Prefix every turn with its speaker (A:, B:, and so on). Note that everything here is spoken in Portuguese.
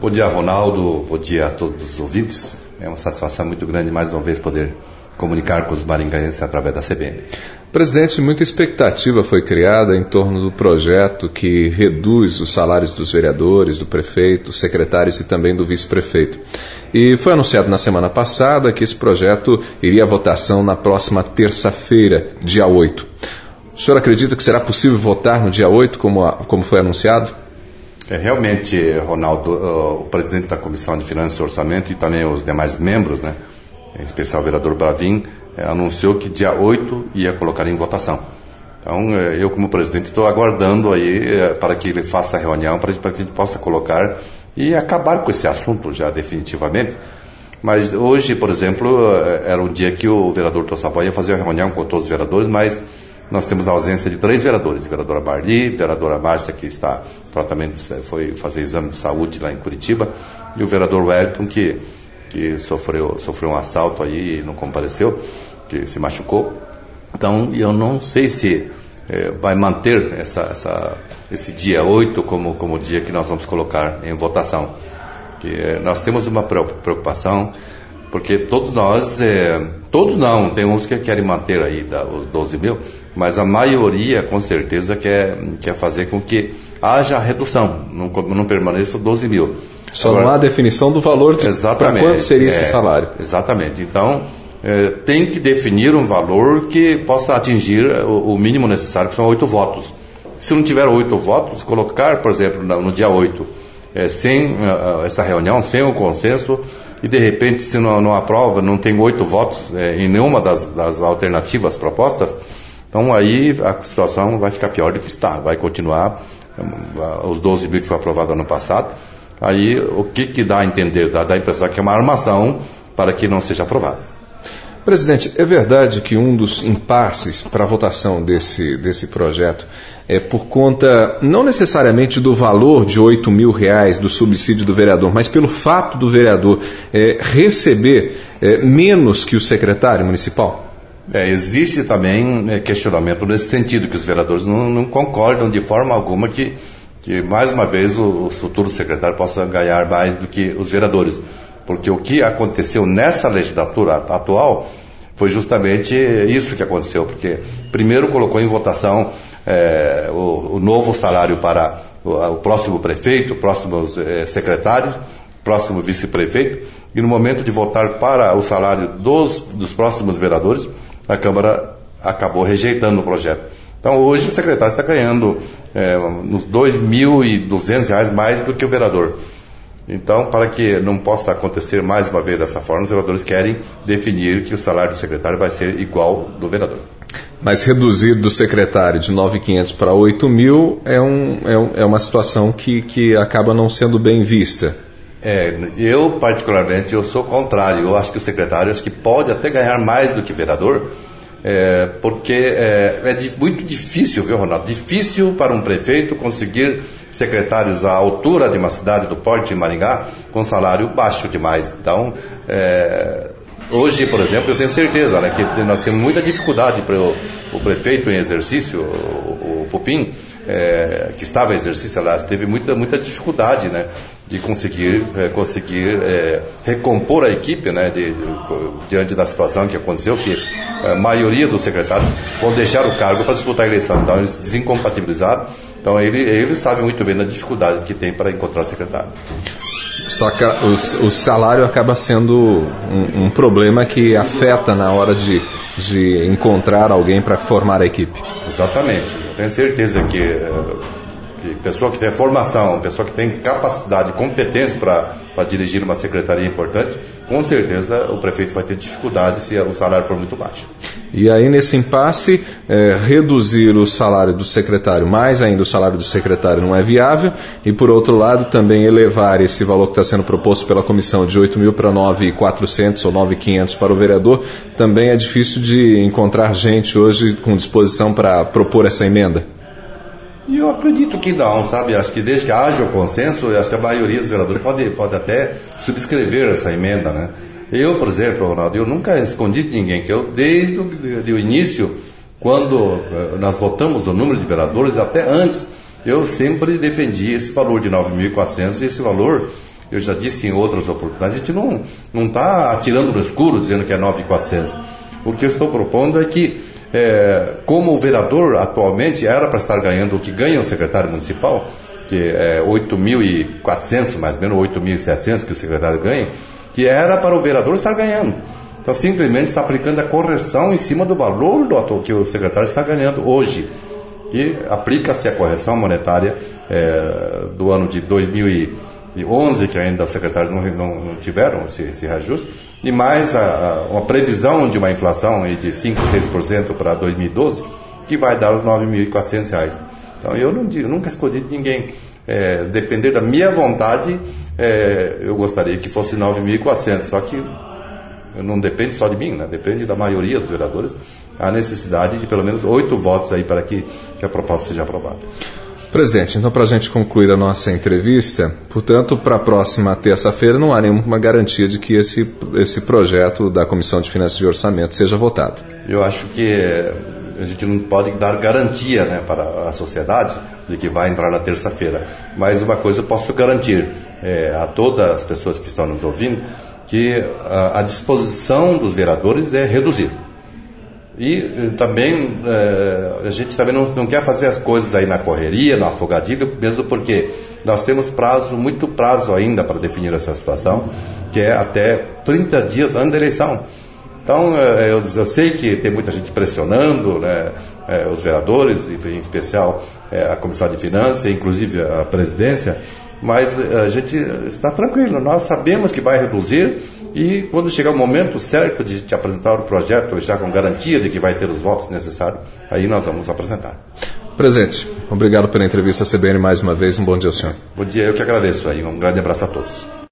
A: Bom dia, Ronaldo. Bom dia a todos os ouvintes. É uma satisfação muito grande mais uma vez poder comunicar com os maringaenses através da CBN.
B: Presidente, muita expectativa foi criada em torno do projeto que reduz os salários dos vereadores, do prefeito, dos secretários e também do vice-prefeito. E foi anunciado na semana passada que esse projeto iria à votação na próxima terça-feira, dia 8. O senhor acredita que será possível votar no dia 8, como foi anunciado?
A: Realmente, Ronaldo, o presidente da Comissão de Finanças e Orçamento e também os demais membros, né, em especial o vereador Bravin, anunciou que dia 8 ia colocar em votação. Então, eu como presidente estou aguardando aí para que ele faça a reunião, para que a gente possa colocar e acabar com esse assunto já definitivamente. Mas hoje, por exemplo, era um dia que o vereador Tossavó ia fazer a reunião com todos os vereadores, mas nós temos a ausência de 3 vereadores, vereadora Barli, vereadora Márcia, que está em tratamento, foi fazer exame de saúde lá em Curitiba, e o vereador Wellington, que sofreu um assalto aí e não compareceu, que se machucou. Então, eu não sei se vai manter esse dia 8 como dia que nós vamos colocar em votação. Que, nós temos uma preocupação, porque todos não, tem uns que querem manter aí os 12 mil, mas a maioria com certeza quer fazer com que haja redução, não permaneça 12 mil.
B: Só não há definição do valor para quanto seria esse salário.
A: Exatamente. Então, tem que definir um valor que possa atingir o mínimo necessário, que são 8 votos. Se não tiver 8 votos, colocar, por exemplo, no dia 8, sem essa reunião, sem o consenso, e de repente, se não aprova, não tem 8 votos em nenhuma das alternativas propostas, então aí a situação vai ficar pior do que está. Vai continuar os 12 mil que foi aprovado ano passado. Aí o que dá a entender? Dá a impressão que é uma armação para que não seja aprovado.
B: Presidente, é verdade que um dos impasses para a votação desse projeto é por conta, não necessariamente do valor de R$8 mil do subsídio do vereador, mas pelo fato do vereador receber menos que o secretário municipal?
A: Existe também questionamento nesse sentido, que os vereadores não concordam de forma alguma que mais uma vez o futuro secretário possa ganhar mais do que os vereadores. Porque o que aconteceu nessa legislatura atual foi justamente isso que aconteceu, porque primeiro colocou em votação o novo salário para o próximo prefeito, próximos secretários, próximo vice-prefeito, e no momento de votar para o salário dos próximos vereadores, a Câmara acabou rejeitando o projeto. Então hoje o secretário está ganhando uns R$2.200 mais do que o vereador. Então, para que não possa acontecer mais uma vez dessa forma, os vereadores querem definir que o salário do secretário vai ser igual do vereador.
B: Mas reduzir do secretário de 9.500 para 8 mil é uma situação que acaba não sendo bem vista.
A: Eu particularmente sou contrário. Eu acho que o secretário pode até ganhar mais do que vereador, porque é muito difícil, viu, Ronaldo? Difícil para um prefeito conseguir secretários à altura de uma cidade do porte de Maringá com salário baixo demais. Então, hoje, por exemplo, eu tenho certeza, né, que nós temos muita dificuldade para o prefeito em exercício, o Pupim, que estava em exercício, aliás, teve muita dificuldade, né, de conseguir recompor a equipe, né, diante da situação que aconteceu, que a maioria dos secretários vão deixar o cargo para disputar a eleição. Então, eles se desincompatibilizaram. Então, ele sabe muito bem da dificuldade que tem para encontrar o secretário.
B: Só que o salário acaba sendo um problema que afeta na hora de encontrar alguém para formar a equipe.
A: Exatamente. Eu tenho certeza que pessoa que tem formação, pessoa que tem capacidade, competência para dirigir uma secretaria importante, com certeza o prefeito vai ter dificuldade se o salário for muito baixo.
B: E aí, nesse impasse, reduzir o salário do secretário, mais ainda o salário do secretário não é viável, e por outro lado também elevar esse valor que está sendo proposto pela comissão de 8 mil para 9.400 ou 9.500 para o vereador, também é difícil de encontrar gente hoje com disposição para propor essa emenda.
A: E eu acredito que não, sabe? Acho que desde que haja o consenso, acho que a maioria dos vereadores pode até subscrever essa emenda, né? Eu, por exemplo, Ronaldo, eu nunca escondi de ninguém que desde o início, quando nós votamos o número de vereadores, até antes, eu sempre defendi esse valor de 9.400, e esse valor Eu já disse em outras oportunidades, a gente não está atirando no escuro dizendo que é 9.400. O que eu estou propondo é que, como o vereador atualmente era para estar ganhando o que ganha o secretário municipal, que é 8.400, mais ou menos 8.700 que o secretário ganha, que era para o vereador estar ganhando. Então, simplesmente está aplicando a correção em cima do valor que o secretário está ganhando hoje. Que aplica-se a correção monetária do ano de 2011, que ainda os secretários não tiveram esse reajuste, e mais uma previsão de uma inflação de 5%, 6% para 2012, que vai dar os R$9.400. Então, eu nunca escolhi ninguém. Depender da minha vontade, eu gostaria que fosse 9.400, só que não depende só de mim, né? Depende da maioria dos vereadores, a necessidade de pelo menos 8 votos aí para que a proposta seja aprovada.
B: Presidente, então para a gente concluir a nossa entrevista, portanto, para a próxima terça-feira não há nenhuma garantia de que esse projeto da Comissão de Finanças e Orçamento seja votado. Eu acho que a gente não pode dar garantia, né, para a sociedade de que vai entrar na terça-feira, mas uma coisa eu posso garantir a todas as pessoas que estão nos ouvindo, que a disposição dos vereadores é reduzir. E também a gente também não quer fazer as coisas aí na correria, no afogadilho, mesmo porque nós temos muito prazo ainda para definir essa situação, que é até 30 dias antes da eleição. Então, eu sei que tem muita gente pressionando, né, os vereadores, em especial a Comissão de Finanças, inclusive a presidência, mas a gente está tranquilo, nós sabemos que vai reduzir e quando chegar o momento certo de te apresentar o projeto, já com garantia de que vai ter os votos necessários, aí nós vamos apresentar. Presidente, obrigado pela entrevista à CBN mais uma vez, um bom dia ao senhor. Bom dia, eu que agradeço aí, um grande abraço a todos.